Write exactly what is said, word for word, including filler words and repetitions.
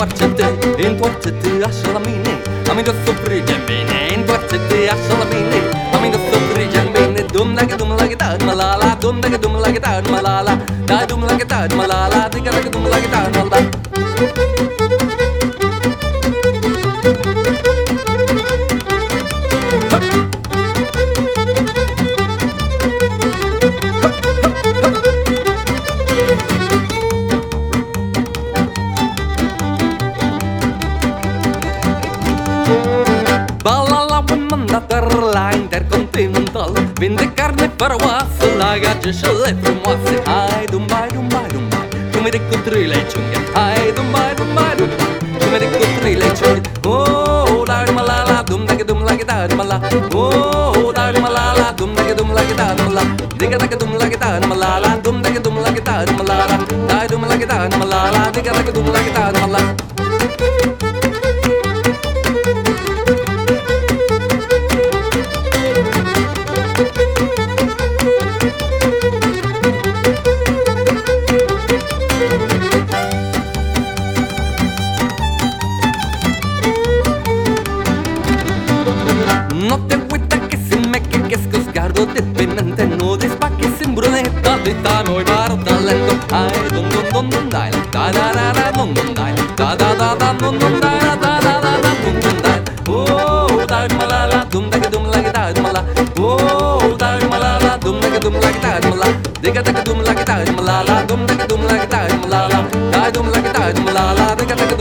întoarce-te, întoarce-te așa la mine. Am indus să frige în bine, întoarce-te așa la mine. Am indus să frige în bine. Dum dacă dum la gitar, malala, dum dacă dum la gitar, malala, da dum la gitar, malala, diga dacă dum la gitar, malala. Balala manda per la Intercontinental, vinde carne fără oasă la gageșele frumoase. Hai dumbai, dumbai, dumbai, cum e cu trâile ciunghe. Hai dumbai, dumbai, dumbai, cum e cu trâile ciunghe. Oh, dar malala, dum dacă dum la gitar, malala. Oh, dar malala, dum dacă dum la gitar, malala. Diga dacă dum la gitar, malala, dum dacă dum la gitar, malala. Dai dum la gitar, malala, diga dacă dum la gitar, malala. No te agüita que se me que que es coscardo de penante. No despaques en bruneta de tan hoy para talento. Ay, dum dum dum dum dai, da da da da dum dum dai, da da da da dum dum dai, da da da da da dum dum dai. Oh, dai malala, dum da dum la dai malala. Oh, dai malala, dum da dum la dai malala. Diga da dum la dai malala, dum da dum la dai malala. Dai dum la dai malala, diga da